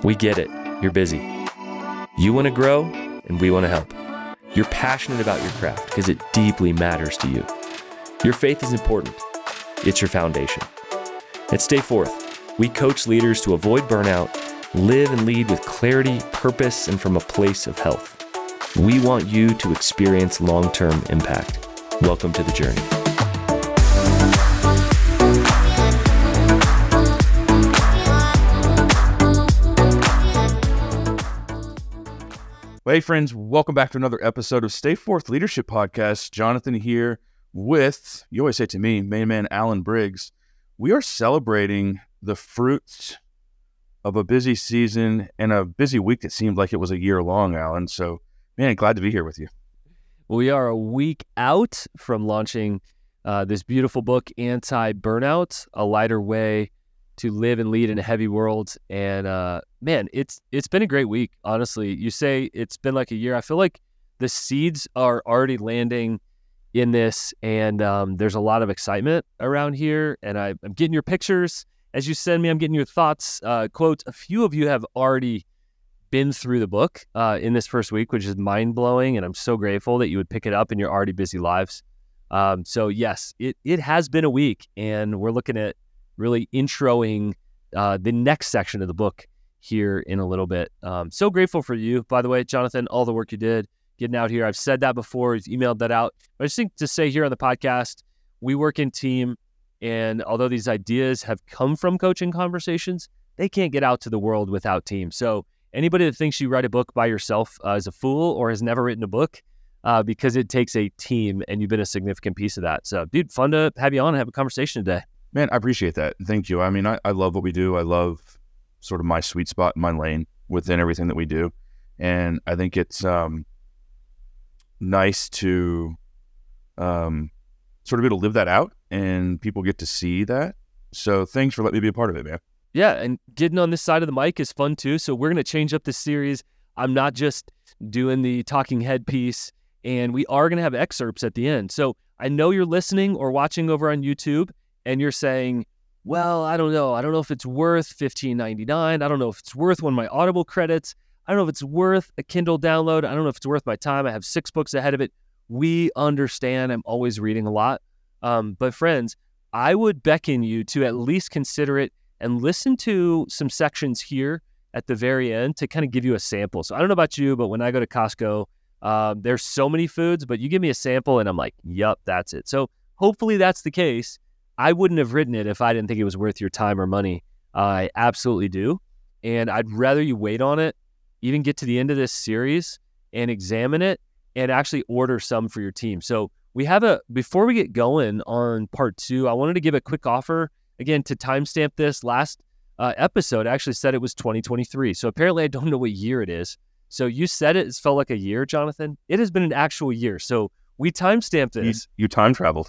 We get it. You're busy. You want to grow, and we want to help. You're passionate about your craft because it deeply matters to you. Your faith is important. It's your foundation. At Stay Forth, we coach leaders to avoid burnout, live and lead with clarity, purpose, and from a place of health. We want you to experience long-term impact. Welcome to the journey. Hey friends, welcome back to another episode of Stay Forth Leadership Podcast. Jonathan here with, you always say to me, main man Alan Briggs. We are celebrating the fruits of a busy season and a busy week that seemed like it was a year long, Alan. So, man, glad to be here with you. We are a week out from launching this beautiful book, Anti-Burnout, A Lighter Way to Live and Lead in a Heavy World. And man, it's been a great week, honestly. You say it's been like a year. I feel like the seeds are already landing in this, and there's a lot of excitement around here. And I'm getting your pictures as you send me. I'm getting your thoughts, quotes. A few of you have already been through the book in this first week, which is mind-blowing, and I'm so grateful that you would pick it up in your already busy lives. So yes, it has been a week, and we're looking at really introing the next section of the book here in a little bit. So grateful for you, by the way, Jonathan, all the work you did getting out here. I've said that before, you've emailed that out. But I just think to say here on the podcast, we work in team, and although these ideas have come from coaching conversations, they can't get out to the world without team. So anybody that thinks you write a book by yourself is a fool or has never written a book because it takes a team, and you've been a significant piece of that. So, dude, fun to have you on and have a conversation today. Man, I appreciate that. Thank you. I mean, I love what we do. I love sort of my sweet spot, my lane within everything that we do. And I think it's nice to sort of be able to live that out, and people get to see that. So thanks for letting me be a part of it, man. Yeah, and getting on this side of the mic is fun too. So we're going to change up this series. I'm not just doing the talking head piece, and we are going to have excerpts at the end. So I know you're listening or watching over on YouTube, and you're saying, well, I don't know. I don't know if it's worth $15.99. I don't know if it's worth one of my Audible credits. I don't know if it's worth a Kindle download. I don't know if it's worth my time. I have 6 books ahead of it. We understand. I'm always reading a lot. But friends, I would beckon you to at least consider it and listen to some sections here at the very end to kind of give you a sample. So I don't know about you, but when I go to Costco, there's so many foods, but you give me a sample and I'm like, yup, that's it. So hopefully that's the case. I wouldn't have written it if I didn't think it was worth your time or money. I absolutely do. And I'd rather you wait on it, even get to the end of this series and examine it and actually order some for your team. So we have before we get going on part 2, I wanted to give a quick offer again to timestamp this. Last episode I actually said it was 2023. So apparently I don't know what year it is. So you said it's felt like a year, Jonathan. It has been an actual year. So we timestamped this. You time traveled.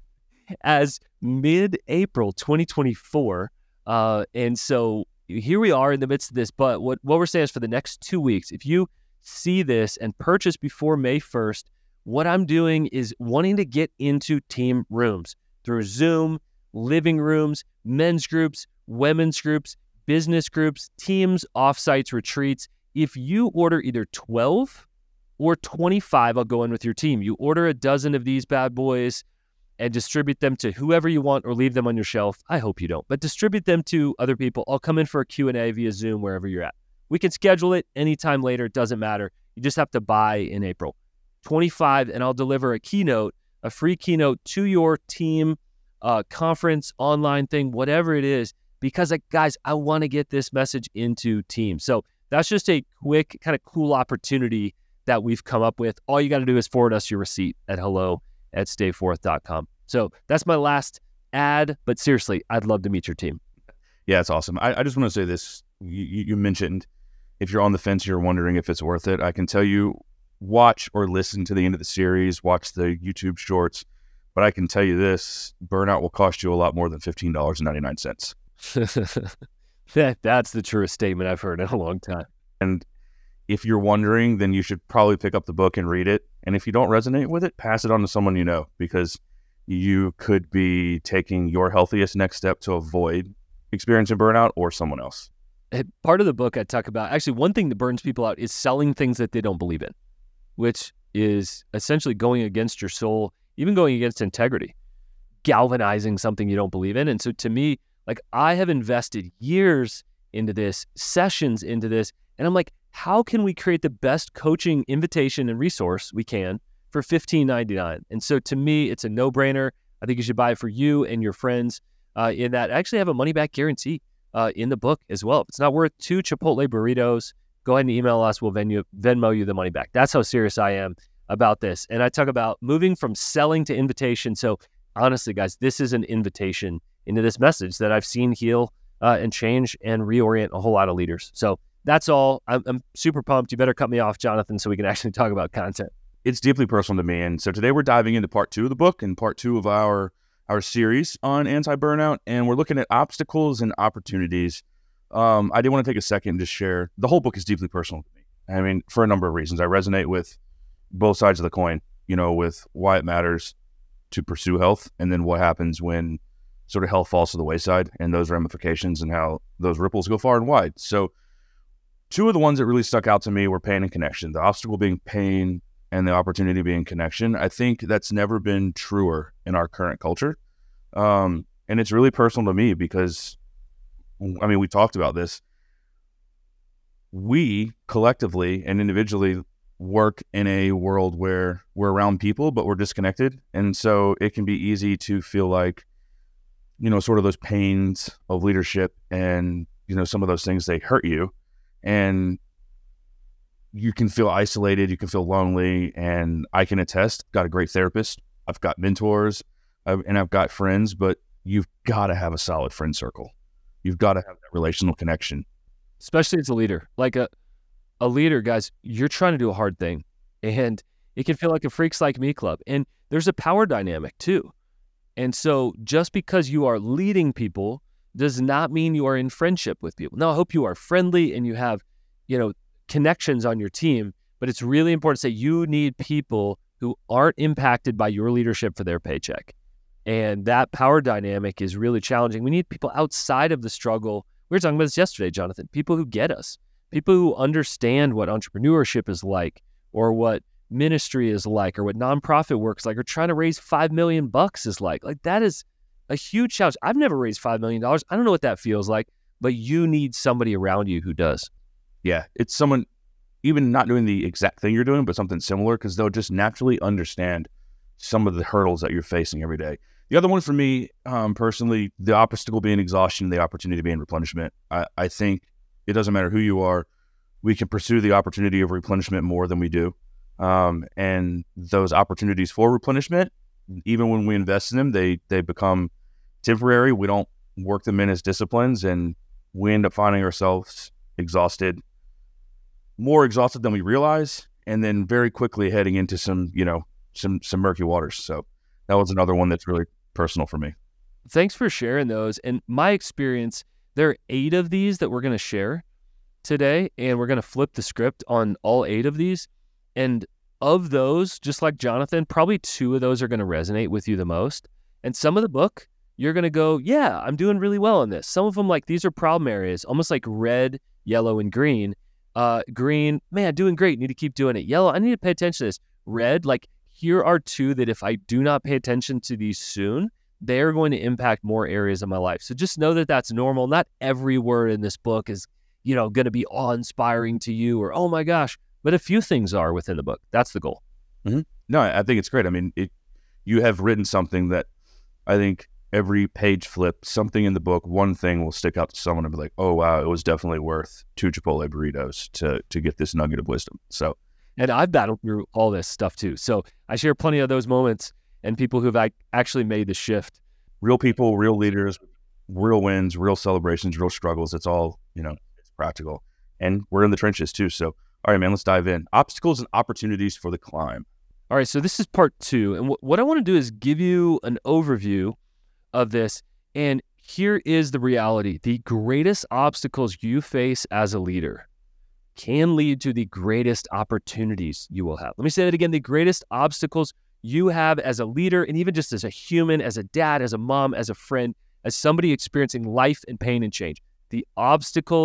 As mid-April 2024. And so here we are in the midst of this. But what we're saying is for the next 2 weeks, if you see this and purchase before May 1st, what I'm doing is wanting to get into team rooms through Zoom, living rooms, men's groups, women's groups, business groups, teams, offsites, retreats. If you order either 12 or 25, I'll go in with your team. You order a dozen of these bad boys and distribute them to whoever you want or leave them on your shelf. I hope you don't, but distribute them to other people. I'll come in for a Q&A via Zoom wherever you're at. We can schedule it anytime later. It doesn't matter. You just have to buy in April. 25, and I'll deliver a free keynote to your team, conference, online thing, whatever it is, because guys, I want to get this message into teams. So that's just a quick kind of cool opportunity that we've come up with. All you got to do is forward us your receipt at hello@stayforth.com. So that's my last ad, but seriously, I'd love to meet your team. Yeah, it's awesome. I just want to say this. You mentioned if you're on the fence, you're wondering if it's worth it. I can tell you, watch or listen to the end of the series, watch the YouTube shorts, but I can tell you this, burnout will cost you a lot more than $15.99. That's the truest statement I've heard in a long time. And if you're wondering, then you should probably pick up the book and read it. And if you don't resonate with it, pass it on to someone you know, because you could be taking your healthiest next step to avoid experiencing burnout or someone else. Part of the book I talk about, actually one thing that burns people out is selling things that they don't believe in, which is essentially going against your soul, even going against integrity, galvanizing something you don't believe in. And so to me, like, I have invested years into this, sessions into this, and I'm like, how can we create the best coaching invitation and resource we can for $15.99? And so to me, it's a no-brainer. I think you should buy it for you and your friends. In that, I actually have a money-back guarantee in the book as well. If it's not worth 2 Chipotle burritos, go ahead and email us. We'll Venmo you the money back. That's how serious I am about this. And I talk about moving from selling to invitation. So honestly, guys, this is an invitation into this message that I've seen heal and change and reorient a whole lot of leaders. So that's all. I'm super pumped. You better cut me off, Jonathan, so we can actually talk about content. It's deeply personal to me. And so today we're diving into part 2 of the book and part 2 of our series on anti-burnout. And we're looking at obstacles and opportunities. I did want to take a second to share. The whole book is deeply personal to me. I mean, for a number of reasons. I resonate with both sides of the coin, with why it matters to pursue health and then what happens when sort of health falls to the wayside and those ramifications and how those ripples go far and wide. So 2 of the ones that really stuck out to me were pain and connection. The obstacle being pain and the opportunity being connection. I think that's never been truer in our current culture. And it's really personal to me because, I mean, we talked about this. We collectively and individually work in a world where we're around people, but we're disconnected. And so it can be easy to feel like, sort of those pains of leadership and, some of those things, they hurt you. And you can feel isolated, you can feel lonely, and I can attest, I've got a great therapist, I've got mentors, and I've got friends, but you've got to have a solid friend circle. You've got to have that relational connection. Especially as a leader. Like a leader, guys, you're trying to do a hard thing, and it can feel like a Freaks Like Me club. And there's a power dynamic too. And so just because you are leading people does not mean you are in friendship with people. Now, I hope you are friendly and you have, connections on your team, but it's really important to say you need people who aren't impacted by your leadership for their paycheck. And that power dynamic is really challenging. We need people outside of the struggle. We were talking about this yesterday, Jonathan, people who get us, people who understand what entrepreneurship is like, or what ministry is like, or what nonprofit work's like, or trying to raise $5 million is like. Like, that is a huge challenge. I've never raised $5 million. I don't know what that feels like, but you need somebody around you who does. Yeah, it's someone even not doing the exact thing you're doing, but something similar, because they'll just naturally understand some of the hurdles that you're facing every day. The other one for me, personally, the obstacle being exhaustion, the opportunity being replenishment. I think it doesn't matter who you are, we can pursue the opportunity of replenishment more than we do. And those opportunities for replenishment, even when we invest in them, they become temporary. We don't work them in as disciplines, and we end up finding ourselves more exhausted than we realize, and then very quickly heading into some murky waters. So that was another one that's really personal for me. Thanks for sharing those. And my experience, there are 8 of these that we're going to share today, and we're going to flip the script on all 8 of these. And of those, just like Jonathan, probably 2 of those are going to resonate with you the most. And some of the book, you're going to go, yeah, I'm doing really well on this. Some of them, like, these are problem areas, almost like red, yellow, and green. Green, man, doing great. Need to keep doing it. Yellow, I need to pay attention to this. Red, like, here are 2 that if I do not pay attention to these soon, they're going to impact more areas of my life. So just know that that's normal. Not every word in this book is, going to be awe-inspiring to you or, oh my gosh, but a few things are within the book. That's the goal. Mm-hmm. No, I think it's great. I mean, you have written something that I think every page flip, something in the book, one thing will stick out to someone and be like, oh, wow, it was definitely worth 2 Chipotle burritos to get this nugget of wisdom. So, and I've battled through all this stuff too. So I share plenty of those moments and people who've actually made the shift. Real people, real leaders, real wins, real celebrations, real struggles. It's all, it's practical. And we're in the trenches too. So, all right, man, let's dive in. Obstacles and opportunities for the climb. All right, so this is part 2. And what I want to do is give you an overview of this. And here is the reality. The greatest obstacles you face as a leader can lead to the greatest opportunities you will have. Let me say that again. The greatest obstacles you have as a leader, and even just as a human, as a dad, as a mom, as a friend, as somebody experiencing life and pain and change, the obstacles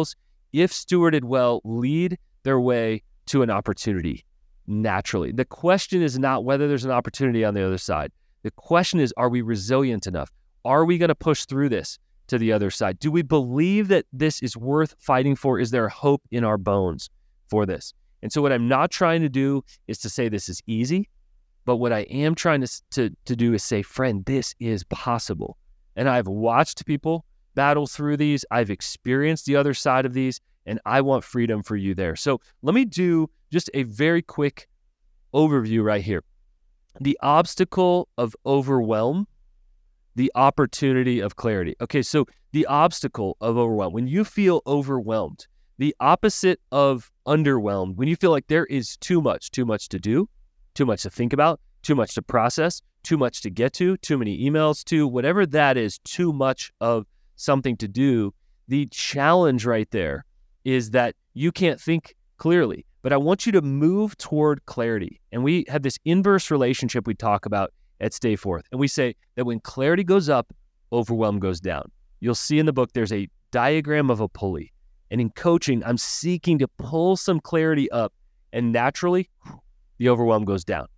if stewarded well, lead their way to an opportunity naturally. The question is not whether there's an opportunity on the other side. The question is, are we resilient enough? Are we going to push through this to the other side? Do we believe that this is worth fighting for? Is there hope in our bones for this? And so what I'm not trying to do is to say this is easy, but what I am trying to do is say, friend, this is possible. And I've watched people battle through these. I've experienced the other side of these, and I want freedom for you there. So let me do just a very quick overview right here. The obstacle of overwhelm, the opportunity of clarity. Okay, so the obstacle of overwhelm. When you feel overwhelmed, the opposite of underwhelmed, when you feel like there is too much to do, too much to think about, too much to process, too much to get to, too many emails to, whatever that is, too much of something to do, the challenge right there is that you can't think clearly. But I want you to move toward clarity. And we have this inverse relationship we talk about at Stay Forth. And we say that when clarity goes up, overwhelm goes down. You'll see in the book, there's a diagram of a pulley. And in coaching, I'm seeking to pull some clarity up. And naturally, the overwhelm goes down.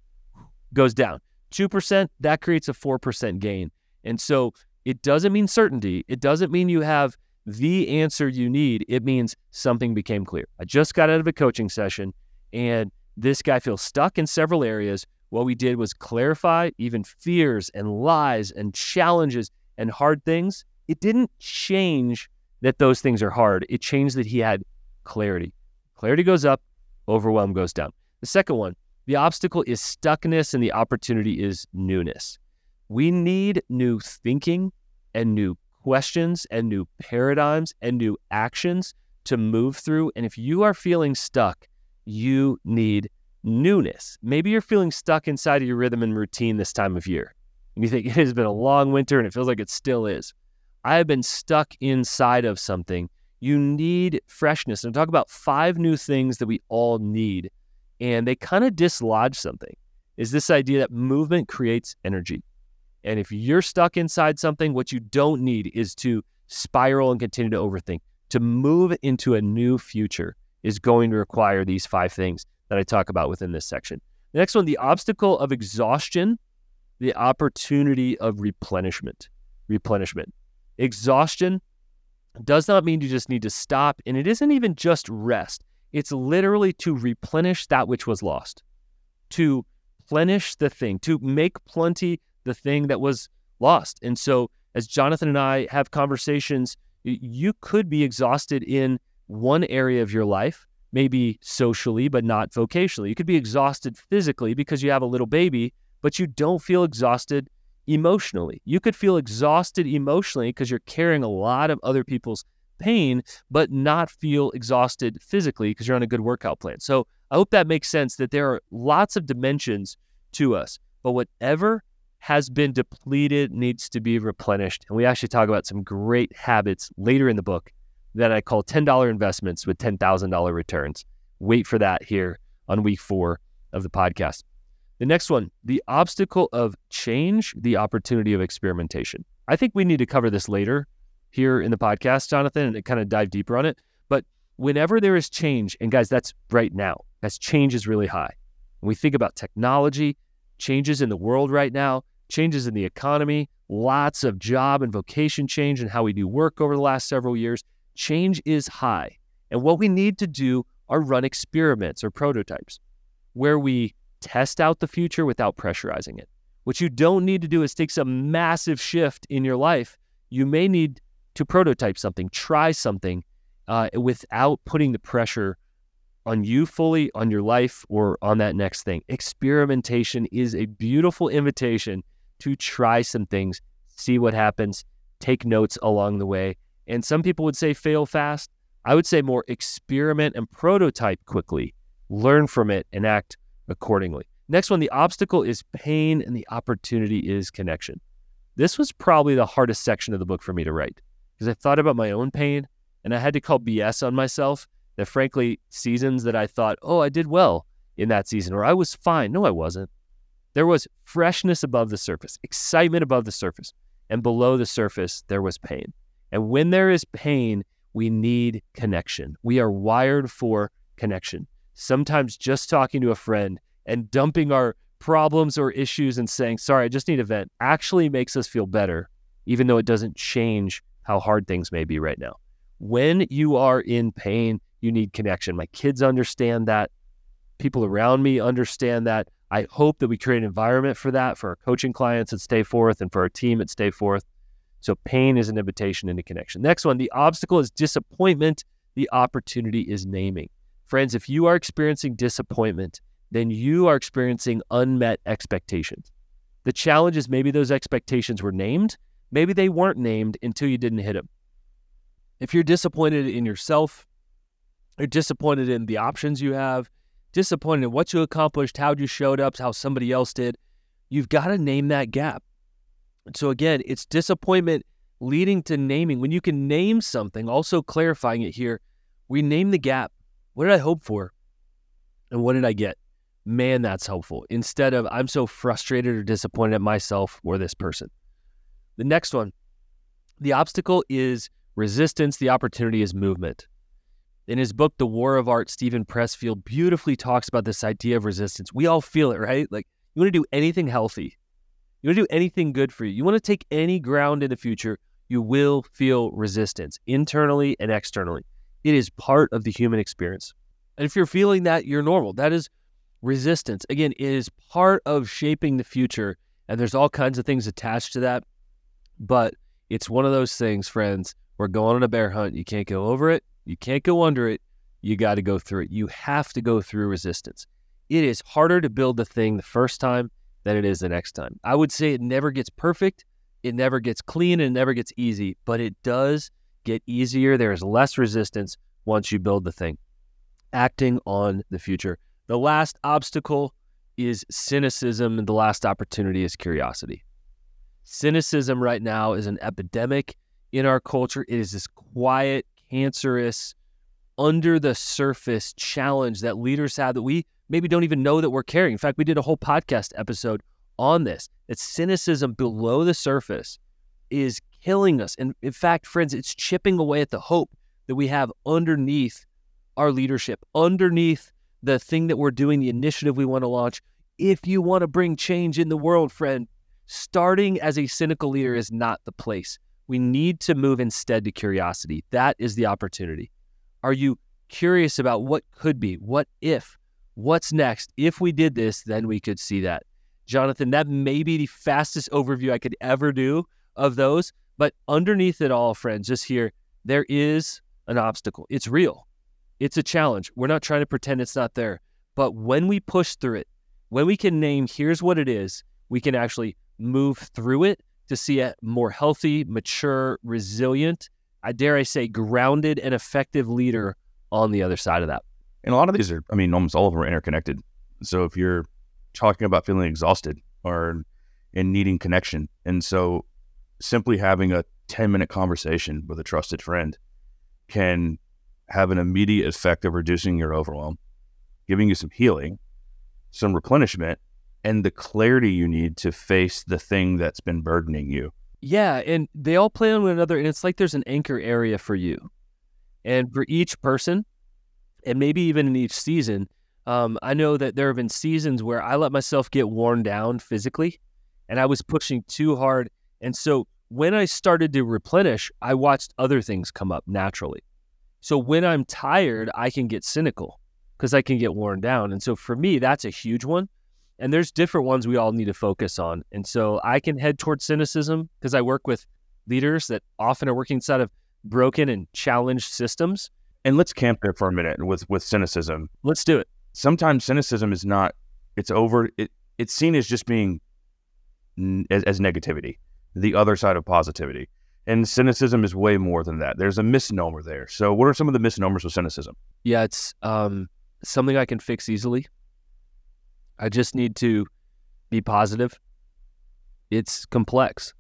2%, that creates a 4% gain. And so it doesn't mean certainty. It doesn't mean you have the answer you need. It means something became clear. I just got out of a coaching session, and this guy feels stuck in several areas. What we did was clarify even fears and lies and challenges and hard things. It didn't change that those things are hard. It changed that he had clarity. Clarity goes up, overwhelm goes down. The second one, the obstacle is stuckness and the opportunity is newness. We need new thinking and new questions and new paradigms and new actions to move through. And if you are feeling stuck, you need newness. Maybe you're feeling stuck inside of your rhythm and routine this time of year. And you think it has been a long winter and it feels like it still is. I have been stuck inside of something. You need freshness. And talk about 5 new things that we all need. And they kind of dislodge something. Is this idea that movement creates energy. And if you're stuck inside something, what you don't need is to spiral and continue to overthink. To move into a new future is going to require these 5 things that I talk about within this section. The next one, the obstacle of exhaustion, the opportunity of replenishment. Exhaustion does not mean you just need to stop, and it isn't even just rest. It's literally to replenish that which was lost, to plenish the thing, to make plenty the thing that was lost. And so as Jonathan and I have conversations, you could be exhausted in one area of your life, maybe socially, but not vocationally. You could be exhausted physically because you have a little baby, but you don't feel exhausted emotionally. You could feel exhausted emotionally because you're carrying a lot of other people's pain, but not feel exhausted physically because you're on a good workout plan. So I hope that makes sense that there are lots of dimensions to us, but whatever has been depleted needs to be replenished. And we actually talk about some great habits later in the book that I call $10 investments with $10,000 returns. Wait for that here on week 4 of the podcast. The next one, the obstacle of change, the opportunity of experimentation. I think we need to cover this later here in the podcast, Jonathan, and kind of dive deeper on it. But whenever there is change, and guys, that's right now, as change is really high. When we think about technology, changes in the world right now, changes in the economy, lots of job and vocation change and how we do work over the last several years, change is high. And what we need to do are run experiments or prototypes where we test out the future without pressurizing it. What you don't need to do is take some massive shift in your life. You may need to prototype something, try something without putting the pressure on you fully, on your life, or on that next thing. Experimentation is a beautiful invitation to try some things, see what happens, take notes along the way. And some people would say fail fast. I would say more experiment and prototype quickly, learn from it, and act accordingly. Next one, the obstacle is pain and the opportunity is connection. This was probably the hardest section of the book for me to write because I thought about my own pain and I had to call BS on myself that frankly, seasons that I thought, oh, I did well in that season or I was fine. No, I wasn't. There was freshness above the surface, excitement above the surface, and below the surface, there was pain. And when there is pain, We need connection. We are wired for connection. Sometimes just talking to a friend and dumping our problems or issues and saying, sorry, I just need a vent, actually makes us feel better, even though it doesn't change how hard things may be right now. When you are in pain, you need connection. My kids understand that. People around me understand that. I hope that we create an environment for that, for our coaching clients at Stay Forth and for our team at Stay Forth. So pain is an invitation into connection. Next one, the obstacle is disappointment. The opportunity is naming. Friends, if you are experiencing disappointment, then you are experiencing unmet expectations. The challenge is maybe those expectations were named. Maybe they weren't named until you didn't hit them. If you're disappointed in yourself, you're disappointed in the options you have, disappointed in what you accomplished, how you showed up, how somebody else did, you've got to name that gap. So again, it's disappointment leading to naming. When you can name something, also clarifying it here, we name the gap. What did I hope for? And what did I get? Man, that's helpful. Instead of, I'm so frustrated or disappointed at myself or this person. The next one, the obstacle is resistance. The opportunity is movement. In his book, The War of Art, Stephen Pressfield beautifully talks about this idea of resistance. We all feel it, right? Like, you want to do anything healthy. You want to do anything good for you. You want to take any ground in the future, you will feel resistance internally and externally. It is part of the human experience. And if you're feeling that, you're normal. That is resistance. Again, it is part of shaping the future. And there's all kinds of things attached to that. But it's one of those things, friends, we're going on a bear hunt. You can't go over it. You can't go under it. You got to go through it. You have to go through resistance. It is harder to build the thing the first time than it is the next time. I would say it never gets perfect. It never gets clean and it never gets easy, but it does get easier. There is less resistance once you build the thing. Acting on the future. The last obstacle is cynicism, and the last opportunity is curiosity. Cynicism right now is an epidemic in our culture. It is this quiet, cancerous, under the surface challenge that leaders have that we maybe don't even know that we're carrying. In fact, we did a whole podcast episode on this. That cynicism below the surface is killing us. And in fact, friends, it's chipping away at the hope that we have underneath our leadership, underneath the thing that we're doing, the initiative we want to launch. If you want to bring change in the world, friend, starting as a cynical leader is not the place. We need to move instead to curiosity. That is the opportunity. Are you curious about what could be? What if? What's next? If we did this, then we could see that. Jonathan, that may be the fastest overview I could ever do of those. But underneath it all, friends, just here, there is an obstacle. It's real. It's a challenge. We're not trying to pretend it's not there. But when we push through it, when we can name, here's what it is, we can actually move through it to see a more healthy, mature, resilient, I dare I say, grounded and effective leader on the other side of that. And a lot of these are, almost all of them are interconnected. So if you're talking about feeling exhausted or in needing connection, and so simply having a 10-minute conversation with a trusted friend can have an immediate effect of reducing your overwhelm, giving you some healing, some replenishment, and the clarity you need to face the thing that's been burdening you. Yeah, and they all play on one another, and it's like there's an anchor area for you. And for each person, and maybe even in each season, I know that there have been seasons where I let myself get worn down physically, and I was pushing too hard. And so when I started to replenish, I watched other things come up naturally. So when I'm tired, I can get cynical because I can get worn down. And so for me, that's a huge one. And there's different ones we all need to focus on. And so I can head towards cynicism because I work with leaders that often are working inside of broken and challenged systems. And let's camp there for a minute with cynicism. Let's do it. Sometimes cynicism is not, it's seen as just being as negativity, the other side of positivity. And cynicism is way more than that. There's a misnomer there. So what are some of the misnomers with cynicism? Yeah, it's something I can fix easily. I just need to be positive. It's complex.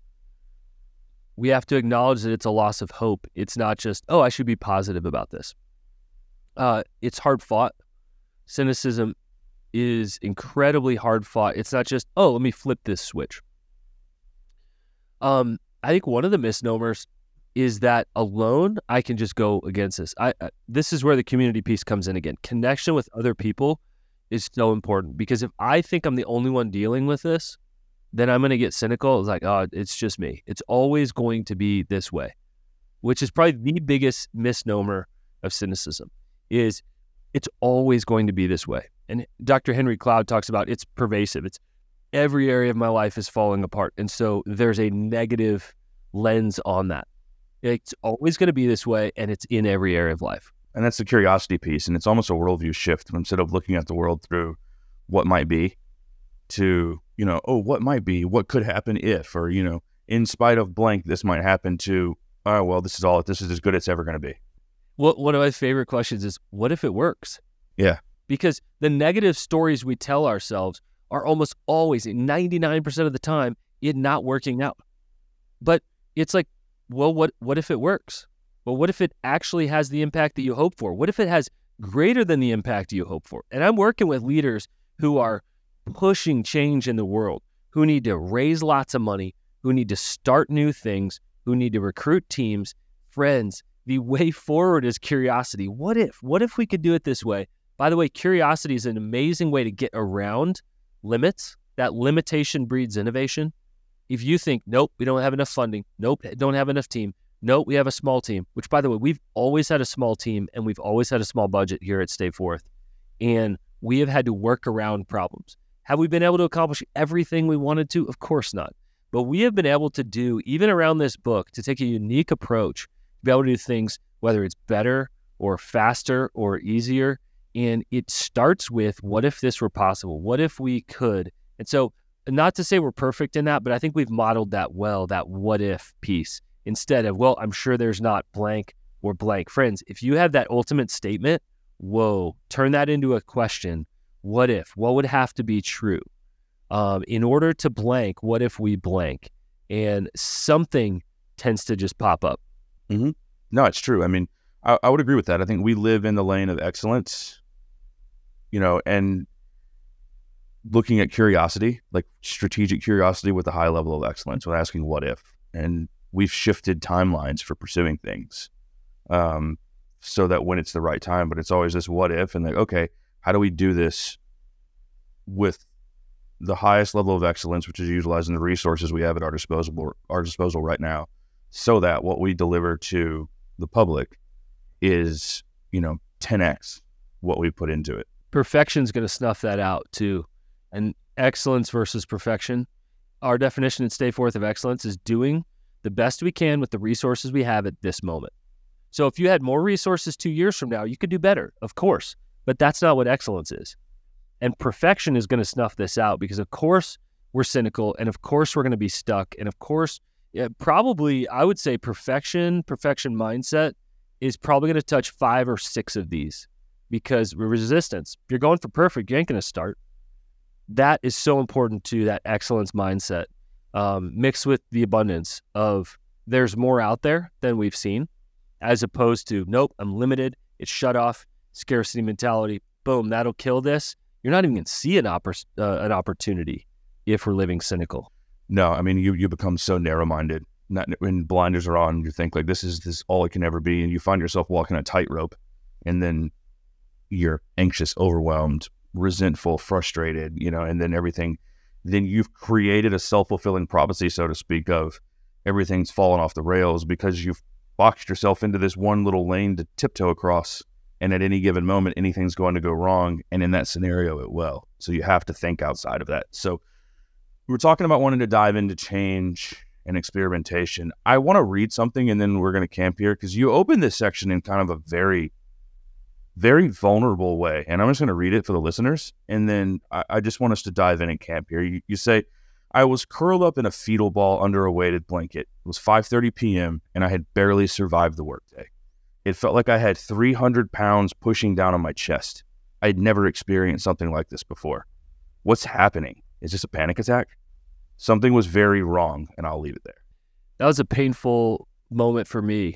We have to acknowledge that it's a loss of hope. It's not just, oh, I should be positive about this. It's hard fought. Cynicism is incredibly hard fought. It's not just, oh, let me flip this switch. I think one of the misnomers is that alone, I can just go against this. This is where the community piece comes in again. Connection with other people is so important, because if I think I'm the only one dealing with this, then I'm going to get cynical. It's like, oh, it's just me. It's always going to be this way, which is probably the biggest misnomer of cynicism, is it's always going to be this way. And Dr. Henry Cloud talks about it's pervasive. It's every area of my life is falling apart. And so there's a negative lens on that. It's always going to be this way, and it's in every area of life. And that's the curiosity piece. And it's almost a worldview shift. Instead of looking at the world through what might be to, what might be, what could happen if, or, in spite of blank, this might happen, to, oh, well, this is as good as it's ever going to be. Well, one of my favorite questions is, what if it works? Yeah. Because the negative stories we tell ourselves are almost always, 99% of the time, it not working out. But it's like, well, what if it works? Well, what if it actually has the impact that you hope for? What if it has greater than the impact you hope for? And I'm working with leaders who are pushing change in the world, who need to raise lots of money, who need to start new things, who need to recruit teams, friends. The way forward is curiosity. What if we could do it this way? By the way, curiosity is an amazing way to get around limits. That limitation breeds innovation. If you think, nope, we don't have enough funding, nope, don't have enough team, nope, we have a small team, which, by the way, we've always had a small team and we've always had a small budget here at Stay Forth. And we have had to work around problems. Have we been able to accomplish everything we wanted to? Of course not. But we have been able to do, even around this book, to take a unique approach, to be able to do things, whether it's better or faster or easier. And it starts with, what if this were possible? What if we could? And so, not to say we're perfect in that, but I think we've modeled that well, that what if piece, instead of, well, I'm sure there's not blank or blank. Friends, if you have that ultimate statement, whoa, turn that into a question. What if? What would have to be true? In order to blank, what if we blank? And something tends to just pop up. Mm-hmm. No, it's true. I mean, I would agree with that. I think we live in the lane of excellence, and looking at curiosity, like strategic curiosity with a high level of excellence, with asking what if. And we've shifted timelines for pursuing things so that when it's the right time, but it's always this what if, and like, okay, how do we do this with the highest level of excellence, which is utilizing the resources we have at our disposal right now, so that what we deliver to the public is, 10x what we put into it. Perfection's going to snuff that out too. And excellence versus perfection. Our definition at Stay Forth of excellence is doing the best we can with the resources we have at this moment. So if you had more resources 2 years from now, you could do better, of course. But that's not what excellence is. And perfection is going to snuff this out, because of course we're cynical, and of course we're going to be stuck. And of course, probably I would say perfection mindset is probably going to touch 5 or 6 of these, because resistance, if you're going for perfect, you ain't going to start. That is so important to that excellence mindset, mixed with the abundance of there's more out there than we've seen, as opposed to, nope, I'm limited, it's shut off, scarcity mentality, boom, that'll kill this. You're not even going to see an opportunity if we're living cynical. No, I mean, you become so narrow-minded. When blinders are on, you think like this is all it can ever be, and you find yourself walking a tightrope, and then you're anxious, overwhelmed, resentful, frustrated, and then everything. Then you've created a self-fulfilling prophecy, so to speak, of everything's fallen off the rails because you've boxed yourself into this one little lane to tiptoe across. And at any given moment, anything's going to go wrong. And in that scenario, it will. So you have to think outside of that. So we were talking about wanting to dive into change and experimentation. I want to read something, and then we're going to camp here, because you open this section in kind of a very, very vulnerable way. And I'm just going to read it for the listeners. And then I just want us to dive in and camp here. You say, I was curled up in a fetal ball under a weighted blanket. It was 5:30 p.m. and I had barely survived the workday. It felt like I had 300 pounds pushing down on my chest. I'd never experienced something like this before. What's happening? Is this a panic attack? Something was very wrong, and I'll leave it there. That was a painful moment for me.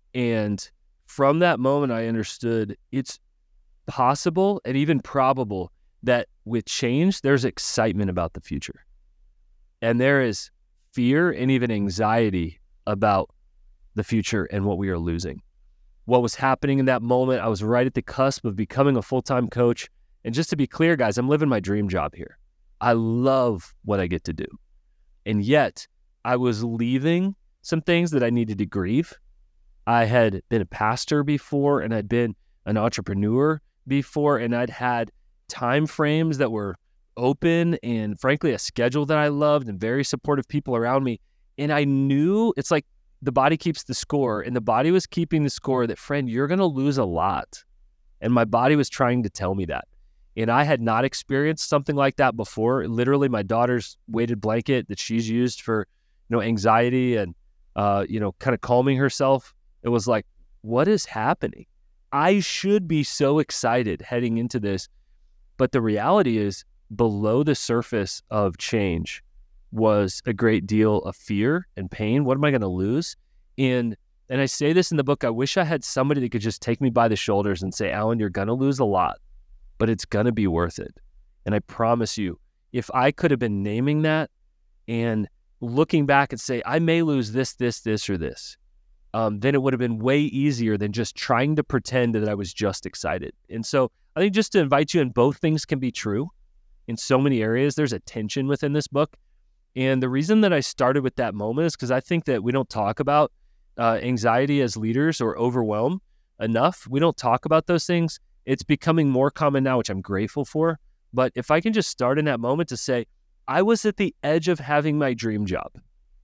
And from that moment, I understood it's possible and even probable that with change, there's excitement about the future. And there is fear and even anxiety about the future and what we are losing. What was happening in that moment, I was right at the cusp of becoming a full-time coach. And just to be clear, guys, I'm living my dream job here. I love what I get to do. And yet, I was leaving some things that I needed to grieve. I had been a pastor before, and I'd been an entrepreneur before, and I'd had time frames that were open and, frankly, a schedule that I loved and very supportive people around me. And I knew it's like the body keeps the score, and the body was keeping the score that, friend, you're going to lose a lot. And my body was trying to tell me that. And I had not experienced something like that before. Literally, my daughter's weighted blanket that she's used for, anxiety and, kind of calming herself. It was like, what is happening? I should be so excited heading into this. But the reality is, below the surface of change was a great deal of fear and pain. What am I going to lose? And I say this in the book, I wish I had somebody that could just take me by the shoulders and say, Alan, you're going to lose a lot, but it's going to be worth it. And I promise you, if I could have been naming that and looking back and say, I may lose this, or this, then it would have been way easier than just trying to pretend that I was just excited. And so I think just to invite you, and both things can be true in so many areas. There's a tension within this book. And the reason that I started with that moment is because I think that we don't talk about anxiety as leaders or overwhelm enough. We don't talk about those things. It's becoming more common now, which I'm grateful for. But if I can just start in that moment to say, I was at the edge of having my dream job,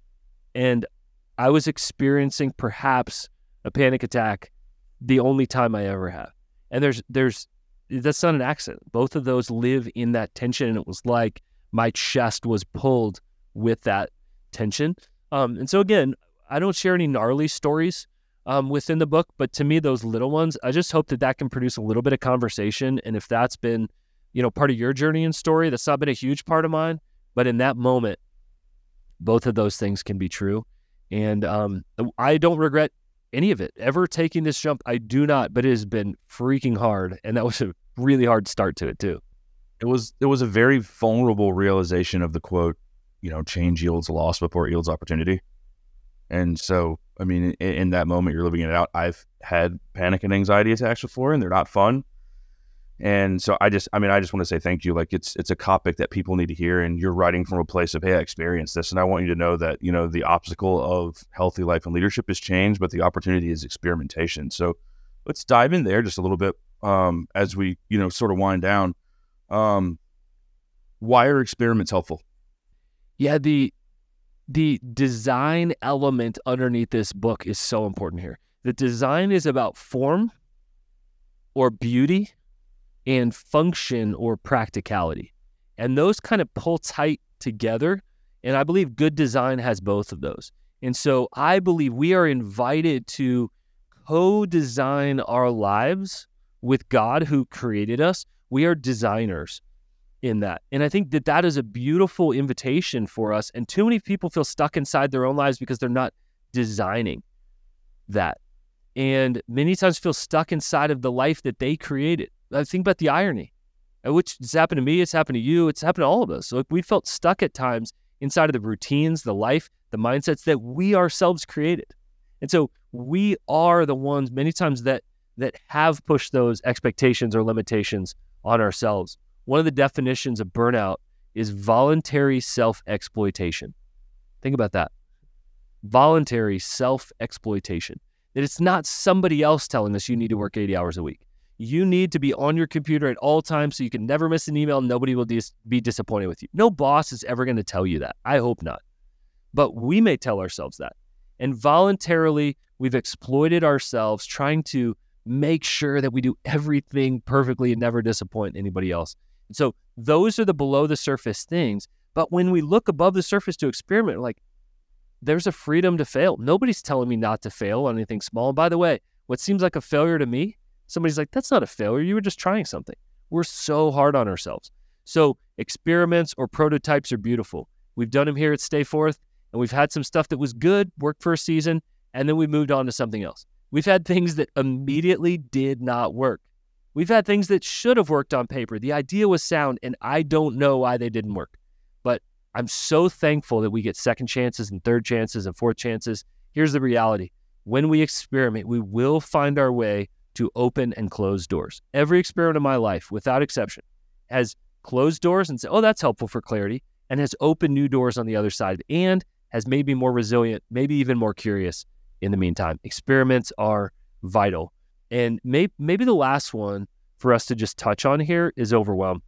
and I was experiencing perhaps a panic attack the only time I ever have. And that's not an accident. Both of those live in that tension. And it was like my chest was pulled with that tension. And so again, I don't share any gnarly stories within the book, but to me, those little ones, I just hope that can produce a little bit of conversation. And if that's been, part of your journey and story, that's not been a huge part of mine, but in that moment, both of those things can be true. And I don't regret any of it, ever taking this jump. I do not, but it has been freaking hard. And that was a really hard start to it too. It was a very vulnerable realization of the quote, change yields loss before it yields opportunity. And so, I mean, in that moment, you're living it out. I've had panic and anxiety attacks before, and they're not fun. And so I just want to say thank you. Like it's a topic that people need to hear, and you're writing from a place of, hey, I experienced this. And I want you to know that, the obstacle of healthy life and leadership is change, but the opportunity is experimentation. So let's dive in there just a little bit as we, sort of wind down. Why are experiments helpful? Yeah, the design element underneath this book is so important here. The design is about form or beauty and function or practicality. And those kind of pull tight together. And I believe good design has both of those. And so I believe we are invited to co-design our lives with God who created us. We are designers in that. And I think that is a beautiful invitation for us. And too many people feel stuck inside their own lives because they're not designing that. And many times feel stuck inside of the life that they created. I think about the irony, which has happened to me, it's happened to you, it's happened to all of us. So we felt stuck at times inside of the routines, the life, the mindsets that we ourselves created. And so we are the ones many times that have pushed those expectations or limitations on ourselves. One of the definitions of burnout is voluntary self-exploitation. Think about that. Voluntary self-exploitation. That it's not somebody else telling us you need to work 80 hours a week. You need to be on your computer at all times so you can never miss an email. Nobody will be disappointed with you. No boss is ever going to tell you that. I hope not. But we may tell ourselves that. And voluntarily, we've exploited ourselves trying to make sure that we do everything perfectly and never disappoint anybody else. And so those are the below the surface things. But when we look above the surface to experiment, like there's a freedom to fail. Nobody's telling me not to fail on anything small. And by the way, what seems like a failure to me, somebody's like, that's not a failure. You were just trying something. We're so hard on ourselves. So experiments or prototypes are beautiful. We've done them here at Stay Forth, and we've had some stuff that was good, worked for a season, and then we moved on to something else. We've had things that immediately did not work. We've had things that should have worked on paper. The idea was sound, and I don't know why they didn't work. But I'm so thankful that we get second chances and third chances and fourth chances. Here's the reality. when we experiment, we will find our way to open and close doors. Every experiment in my life, without exception, has closed doors and said, oh, that's helpful for clarity, and has opened new doors on the other side, and has made me more resilient, maybe even more curious in the meantime. Experiments are vital. And maybe the last one for us to just touch on here is overwhelm.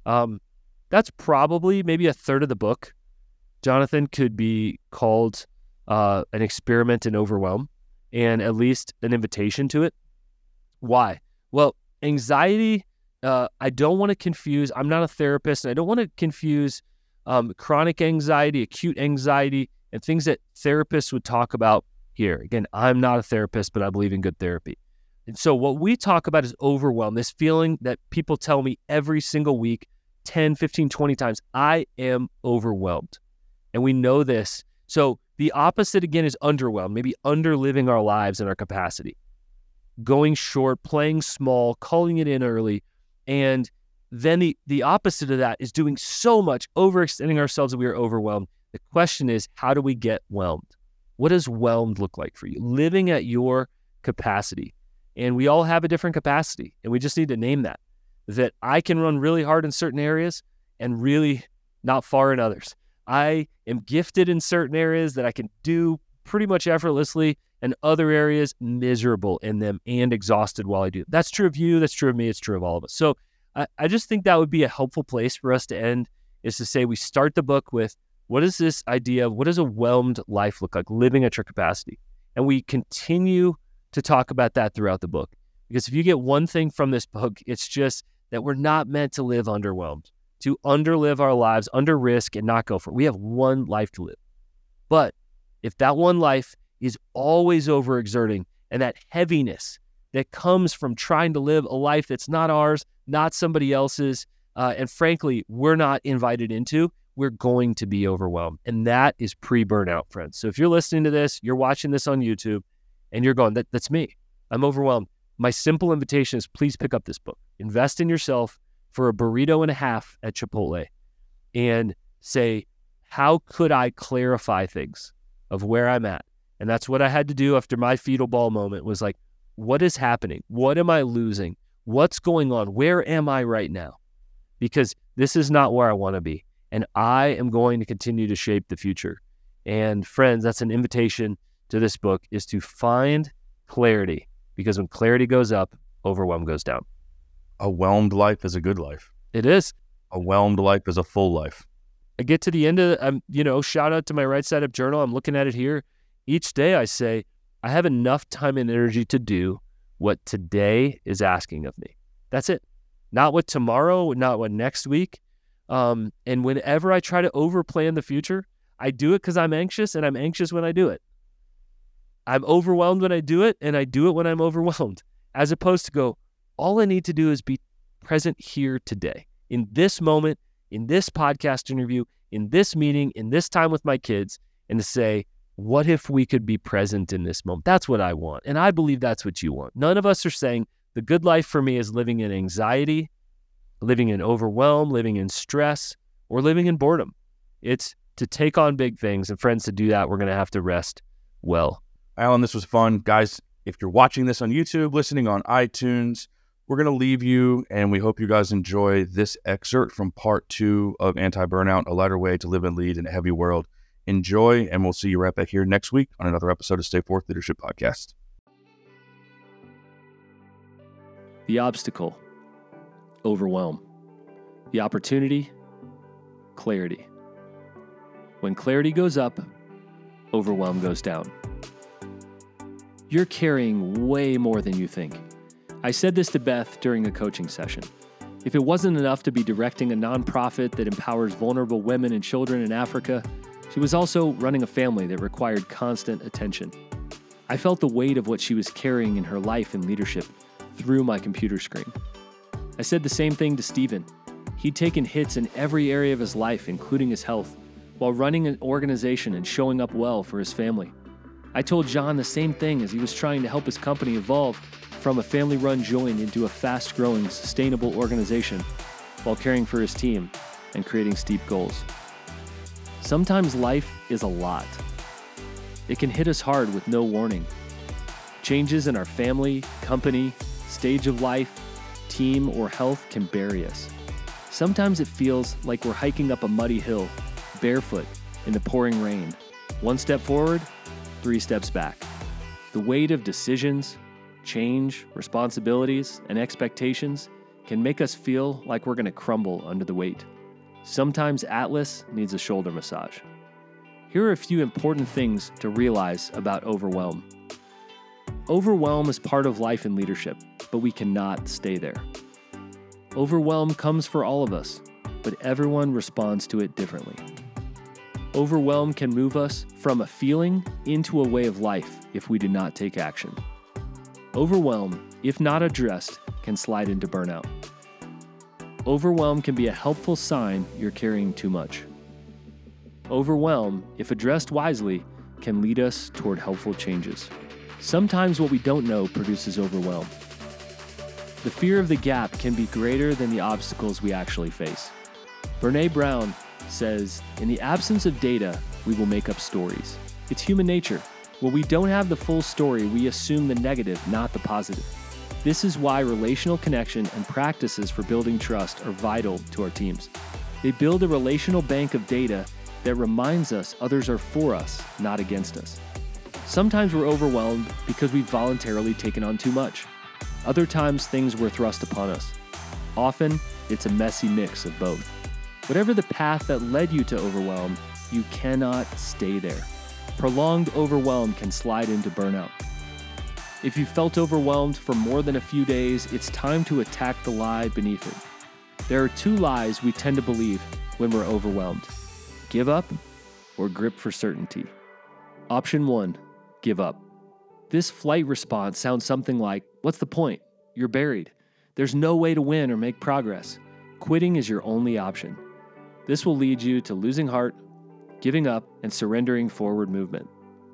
That's probably maybe a third of the book, Jonathan, could be called an experiment in overwhelm, and at least an invitation to it. Why? Well, anxiety, I don't want to confuse, I'm not a therapist, and I don't want to confuse chronic anxiety, acute anxiety, and things that therapists would talk about here. Again, I'm not a therapist, but I believe in good therapy. And so what we talk about is overwhelm, this feeling that people tell me every single week, 10, 15, 20 times, I am overwhelmed. And we know this. So the opposite, again, is underwhelmed, maybe underliving our lives and our capacity, going short, playing small, calling it in early. And then the opposite of that is doing so much, overextending ourselves that we are overwhelmed. The question is, how do we get whelmed? What does whelmed look like for you? Living at your capacity. And we all have a different capacity, and we just need to name that I can run really hard in certain areas and really not far in others. I am gifted in certain areas that I can do pretty much effortlessly, and other areas miserable in them and exhausted while I do. That's true of you. That's true of me. It's true of all of us. So I just think that would be a helpful place for us to end, is to say we start the book with, what is this idea of what does a whelmed life look like, living at your capacity? And we continue to talk about that throughout the book. Because if you get one thing from this book, it's just that we're not meant to live underwhelmed, to underlive our lives, under risk, and not go for it. We have one life to live. But if that one life is always overexerting, and that heaviness that comes from trying to live a life that's not ours, not somebody else's, and frankly, we're not invited into, we're going to be overwhelmed. And that is pre-burnout, friends. So if you're listening to this, you're watching this on YouTube, and you're going, that's me. I'm overwhelmed. My simple invitation is, please pick up this book. Invest in yourself for a burrito and a half at Chipotle, and say, how could I clarify things of where I'm at? And that's what I had to do after my fetal ball moment, was like, what is happening? What am I losing? What's going on? Where am I right now? Because this is not where I want to be. And I am going to continue to shape the future. And friends, that's an invitation to this book, is to find clarity. Because when clarity goes up, overwhelm goes down. A whelmed life is a good life. It is. A whelmed life is a full life. I get to the end of, shout out to my right side up journal. I'm looking at it here. Each day I say, I have enough time and energy to do what today is asking of me. That's it. Not what tomorrow, not what next week. And whenever I try to overplan the future, I do it because I'm anxious, and I'm anxious when I do it. I'm overwhelmed when I do it, and I do it when I'm overwhelmed. As opposed to go, all I need to do is be present here today, in this moment, in this podcast interview, in this meeting, in this time with my kids, and to say, what if we could be present in this moment? That's what I want. And I believe that's what you want. None of us are saying the good life for me is living in anxiety, living in overwhelm, living in stress, or living in boredom. It's to take on big things. And friends, to do that, we're going to have to rest well. Alan, this was fun. Guys, if you're watching this on YouTube, listening on iTunes, we're going to leave you, and we hope you guys enjoy this excerpt from part 2 of Anti-Burnout, A Lighter Way to Live and Lead in a Heavy World. Enjoy, and we'll see you right back here next week on another episode of Stay Forth Leadership Podcast. The obstacle, overwhelm. The opportunity, clarity. When clarity goes up, overwhelm goes down. You're carrying way more than you think. I said this to Beth during a coaching session. If it wasn't enough to be directing a nonprofit that empowers vulnerable women and children in Africa, she was also running a family that required constant attention. I felt the weight of what she was carrying in her life and leadership through my computer screen. I said the same thing to Stephen. He'd taken hits in every area of his life, including his health, while running an organization and showing up well for his family. I told John the same thing as he was trying to help his company evolve from a family-run joint into a fast-growing, sustainable organization while caring for his team and creating steep goals. Sometimes life is a lot. It can hit us hard with no warning. Changes in our family, company, stage of life, team, or health can bury us. Sometimes it feels like we're hiking up a muddy hill, barefoot, in the pouring rain. 1 step forward, 3 steps back. The weight of decisions, change, responsibilities, and expectations can make us feel like we're going to crumble under the weight. Sometimes Atlas needs a shoulder massage. Here are a few important things to realize about overwhelm. Overwhelm is part of life and leadership, but we cannot stay there. Overwhelm comes for all of us, but everyone responds to it differently. Overwhelm can move us from a feeling into a way of life if we do not take action. Overwhelm, if not addressed, can slide into burnout. Overwhelm can be a helpful sign you're carrying too much. Overwhelm, if addressed wisely, can lead us toward helpful changes. Sometimes what we don't know produces overwhelm. The fear of the gap can be greater than the obstacles we actually face. Brené Brown says, "In the absence of data, we will make up stories." It's human nature. When we don't have the full story, we assume the negative, not the positive. This is why relational connection and practices for building trust are vital to our teams. They build a relational bank of data that reminds us others are for us, not against us. Sometimes we're overwhelmed because we've voluntarily taken on too much. Other times, things were thrust upon us. Often, it's a messy mix of both. Whatever the path that led you to overwhelm, you cannot stay there. Prolonged overwhelm can slide into burnout. If you felt overwhelmed for more than a few days, it's time to attack the lie beneath it. There are 2 lies we tend to believe when we're overwhelmed: give up or grip for certainty. Option 1, give up. This flight response sounds something like, "What's the point? You're buried. There's no way to win or make progress. Quitting is your only option." This will lead you to losing heart, giving up, and surrendering forward movement.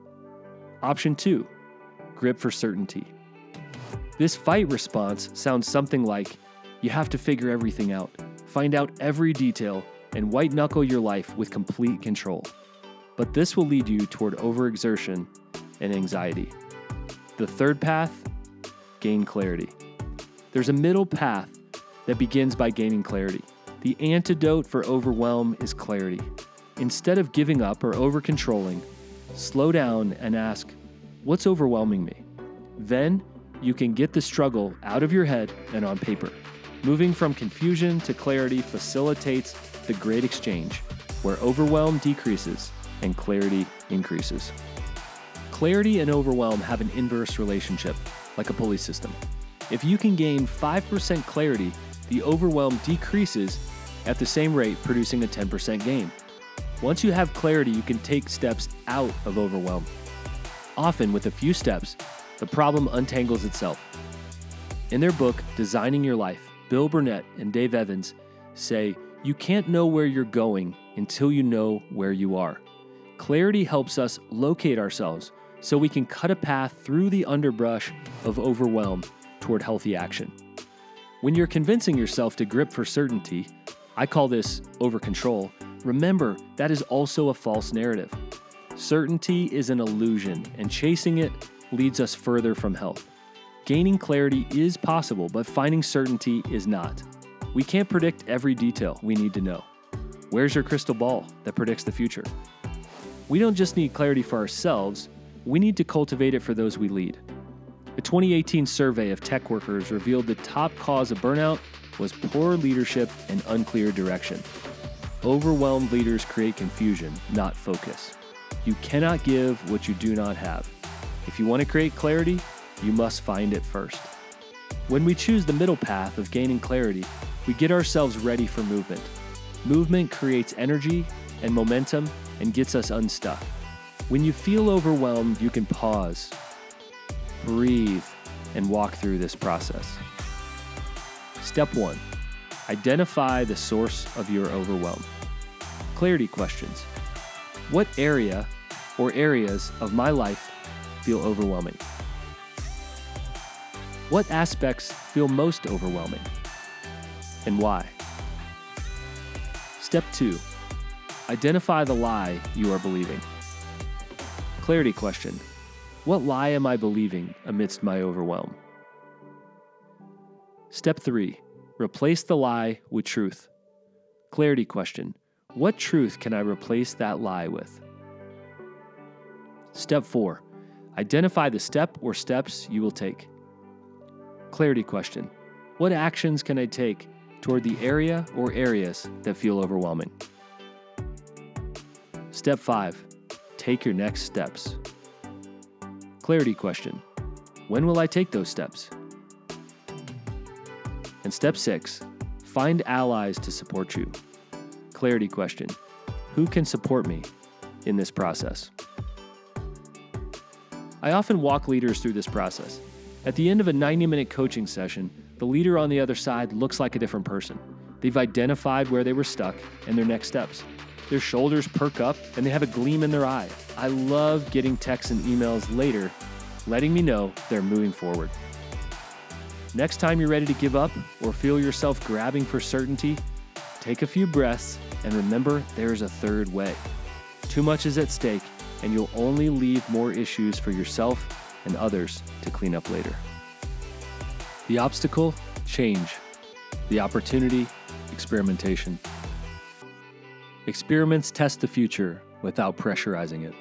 Option 2, grip for certainty. This fight response sounds something like, you have to figure everything out, find out every detail, and white-knuckle your life with complete control. But this will lead you toward overexertion and anxiety. The third path, gain clarity. There's a middle path that begins by gaining clarity. The antidote for overwhelm is clarity. Instead of giving up or over-controlling, slow down and ask, what's overwhelming me? Then you can get the struggle out of your head and on paper. Moving from confusion to clarity facilitates the great exchange, where overwhelm decreases and clarity increases. Clarity and overwhelm have an inverse relationship, like a pulley system. If you can gain 5% clarity, the overwhelm decreases at the same rate, producing a 10% gain. Once you have clarity, you can take steps out of overwhelm. Often, with a few steps, the problem untangles itself. In their book, Designing Your Life, Bill Burnett and Dave Evans say, you can't know where you're going until you know where you are. Clarity helps us locate ourselves so we can cut a path through the underbrush of overwhelm toward healthy action. When you're convincing yourself to grip for certainty, I call this over-control, remember that is also a false narrative. Certainty is an illusion, and chasing it leads us further from health. Gaining clarity is possible, but finding certainty is not. We can't predict every detail we need to know. Where's your crystal ball that predicts the future? We don't just need clarity for ourselves, we need to cultivate it for those we lead. A 2018 survey of tech workers revealed the top cause of burnout was poor leadership and unclear direction. Overwhelmed leaders create confusion, not focus. You cannot give what you do not have. If you want to create clarity, you must find it first. When we choose the middle path of gaining clarity, we get ourselves ready for movement. Movement creates energy and momentum and gets us unstuck. When you feel overwhelmed, you can pause, breathe, and walk through this process. Step 1, identify the source of your overwhelm. Clarity questions. What area or areas of my life feel overwhelming? What aspects feel most overwhelming? And why? Step 2, identify the lie you are believing. Clarity question. What lie am I believing amidst my overwhelm? Step 3. Replace the lie with truth. Clarity question. What truth can I replace that lie with? Step 4. Identify the step or steps you will take. Clarity question. What actions can I take toward the area or areas that feel overwhelming? Step 5. Take your next steps. Clarity question. When will I take those steps? And step 6. Find allies to support you. Clarity question. Who can support me in this process? I often walk leaders through this process. At the end of a 90-minute coaching session, the leader on the other side looks like a different person. They've identified where they were stuck and their next steps. Their shoulders perk up and they have a gleam in their eye. I love getting texts and emails later letting me know they're moving forward. Next time you're ready to give up or feel yourself grabbing for certainty, take a few breaths and remember there is a third way. Too much is at stake and you'll only leave more issues for yourself and others to clean up later. The obstacle, change. The opportunity, experimentation. Experiments test the future without pressurizing it.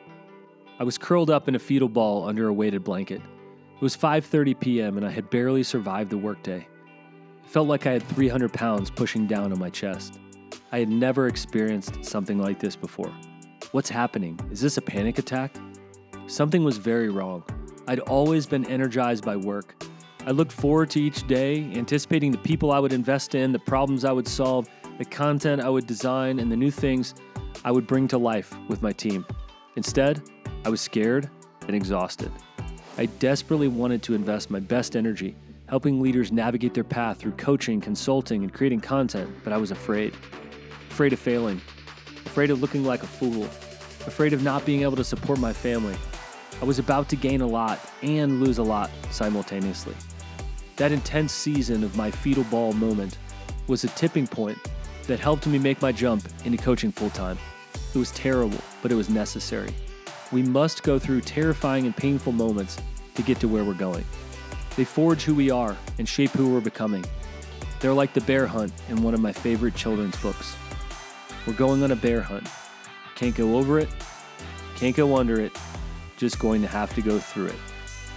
I was curled up in a fetal ball under a weighted blanket. It was 5:30 p.m. and I had barely survived the workday. It felt like I had 300 pounds pushing down on my chest. I had never experienced something like this before. What's happening? Is this a panic attack? Something was very wrong. I'd always been energized by work. I looked forward to each day, anticipating the people I would invest in, the problems I would solve, the content I would design, and the new things I would bring to life with my team. Instead, I was scared and exhausted. I desperately wanted to invest my best energy, helping leaders navigate their path through coaching, consulting, and creating content, but I was afraid. Afraid of failing. Afraid of looking like a fool. Afraid of not being able to support my family. I was about to gain a lot and lose a lot simultaneously. That intense season of my fetal ball moment was a tipping point that helped me make my jump into coaching full-time. It was terrible, but it was necessary. We must go through terrifying and painful moments to get to where we're going. They forge who we are and shape who we're becoming. They're like the bear hunt in one of my favorite children's books. We're going on a bear hunt. Can't go over it, can't go under it, just going to have to go through it.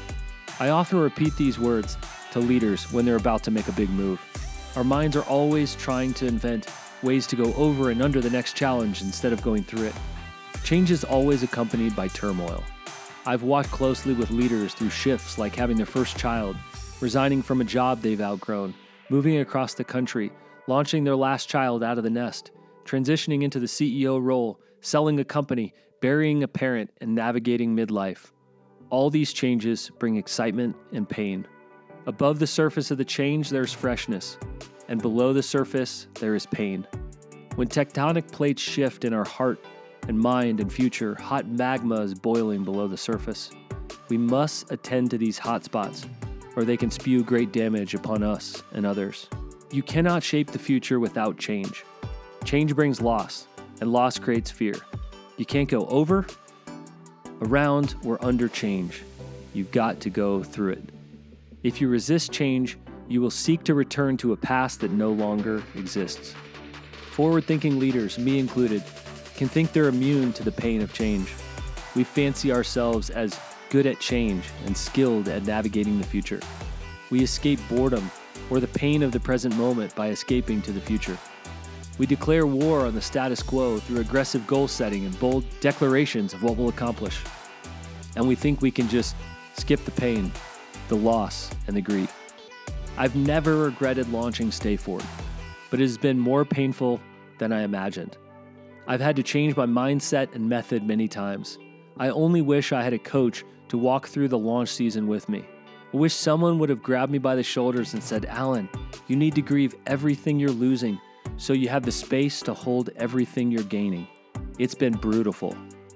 I often repeat these words to leaders when they're about to make a big move. Our minds are always trying to invent ways to go over and under the next challenge instead of going through it. Change is always accompanied by turmoil. I've walked closely with leaders through shifts like having their first child, resigning from a job they've outgrown, moving across the country, launching their last child out of the nest, transitioning into the CEO role, selling a company, burying a parent, and navigating midlife. All these changes bring excitement and pain. Above the surface of the change, there's freshness, and below the surface, there is pain. When tectonic plates shift in our heart and mind and future, hot magma is boiling below the surface. We must attend to these hot spots, or they can spew great damage upon us and others. You cannot shape the future without change. Change brings loss, and loss creates fear. You can't go over, around, or under change. You've got to go through it. If you resist change, you will seek to return to a past that no longer exists. Forward-thinking leaders, me included, can think they're immune to the pain of change. We fancy ourselves as good at change and skilled at navigating the future. We escape boredom or the pain of the present moment by escaping to the future. We declare war on the status quo through aggressive goal setting and bold declarations of what we'll accomplish. And we think we can just skip the pain, the loss, and the grief. I've never regretted launching Stay Forward, but it has been more painful than I imagined. I've had to change my mindset and method many times. I only wish I had a coach to walk through the launch season with me. I wish someone would have grabbed me by the shoulders and said, "Alan, you need to grieve everything you're losing so you have the space to hold everything you're gaining." It's been brutal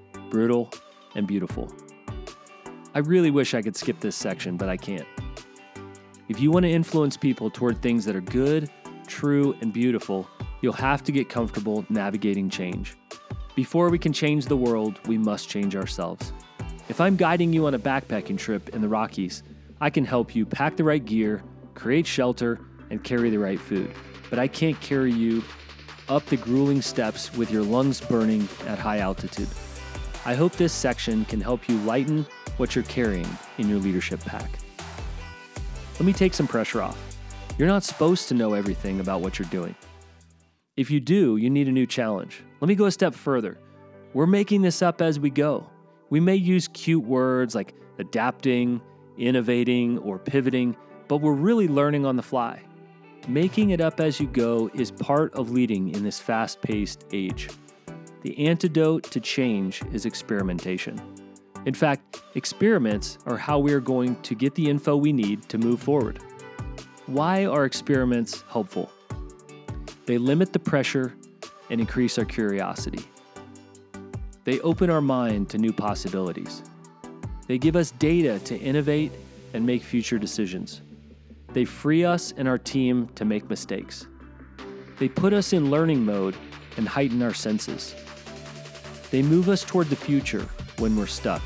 and beautiful. I really wish I could skip this section, but I can't. If you want to influence people toward things that are good, true, and beautiful, you'll have to get comfortable navigating change. Before we can change the world, we must change ourselves. If I'm guiding you on a backpacking trip in the Rockies, I can help you pack the right gear, create shelter, and carry the right food. But I can't carry you up the grueling steps with your lungs burning at high altitude. I hope this section can help you lighten what you're carrying in your leadership pack. Let me take some pressure off. You're not supposed to know everything about what you're doing. If you do, you need a new challenge. Let me go a step further. We're making this up as we go. We may use cute words like adapting, innovating, or pivoting, but we're really learning on the fly. Making it up as you go is part of leading in this fast-paced age. The antidote to change is experimentation. In fact, experiments are how we are going to get the info we need to move forward. Why are experiments helpful? They limit the pressure and increase our curiosity. They open our mind to new possibilities. They give us data to innovate and make future decisions. They free us and our team to make mistakes. They put us in learning mode and heighten our senses. They move us toward the future when we're stuck.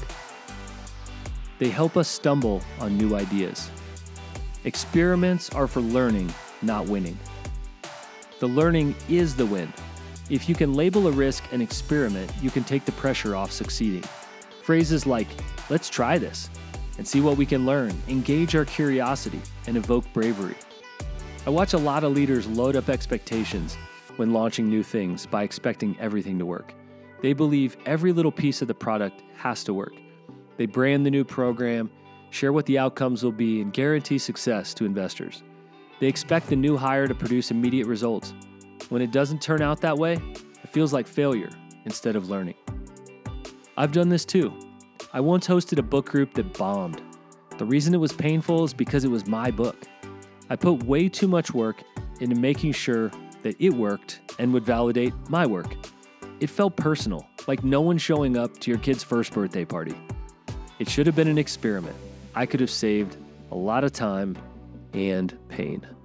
They help us stumble on new ideas. Experiments are for learning, not winning. The learning is the win. If you can label a risk an experiment, you can take the pressure off succeeding. Phrases like, let's try this, and see what we can learn, engage our curiosity, and evoke bravery. I watch a lot of leaders load up expectations when launching new things by expecting everything to work. They believe every little piece of the product has to work. They brand the new program, share what the outcomes will be, and guarantee success to investors. They expect the new hire to produce immediate results. When it doesn't turn out that way, it feels like failure instead of learning. I've done this too. I once hosted a book group that bombed. The reason it was painful is because it was my book. I put way too much work into making sure that it worked and would validate my work. It felt personal, like no one showing up to your kid's first birthday party. It should have been an experiment. I could have saved a lot of time and pain.